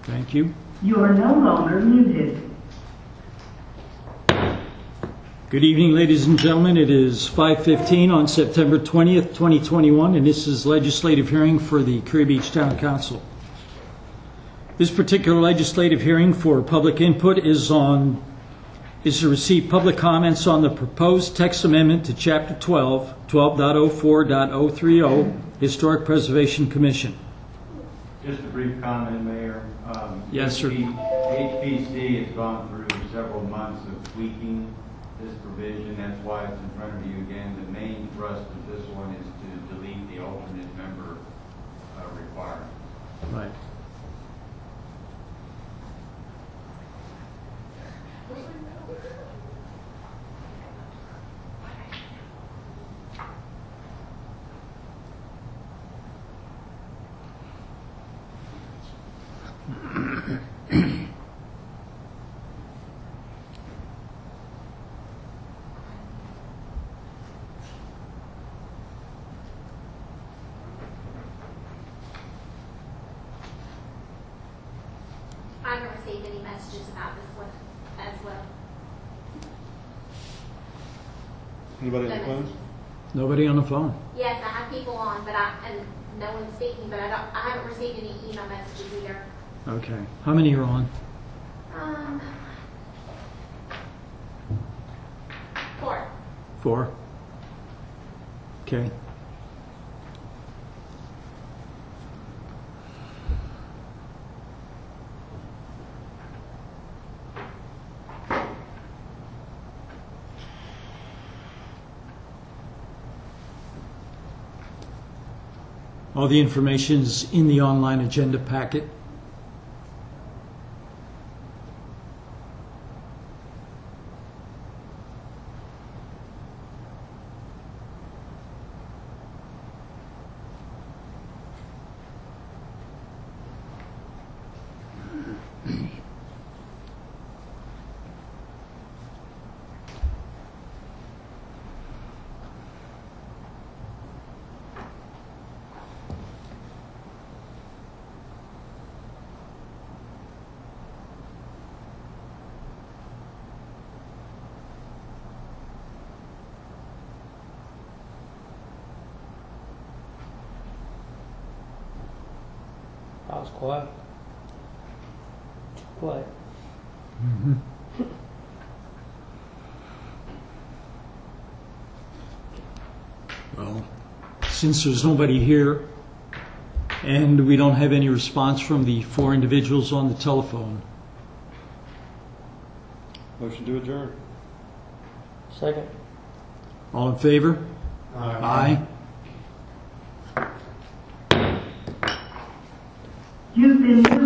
Thank you. You are no longer muted. Good evening, ladies and gentlemen. It is 5:15 on September 20th, 2021, and this is legislative hearing for the Curry Beach Town Council. This particular legislative hearing for public input is to receive public comments on the proposed text amendment to Chapter 12, 12.04.030, Historic Preservation Commission. Just a brief comment, Mayor. Yes, sir. HPC has gone through several months of tweaking this provision. That's why it's in front of you again. The main thrust of this one is to delete the alternate member requirement. Right. I haven't received any messages about this one as well. Anybody on No the phone? messages. Nobody on the phone? Yes, I have people on, but and no one's speaking, but I haven't received any email messages either. Okay. How many are on? 4. 4? Okay. All the information is in the online agenda packet. I was quiet. Too quiet. Well, since there's nobody here and we don't have any response from the 4 individuals on the telephone, Motion to adjourn. Second. all in favor? Aye. You've been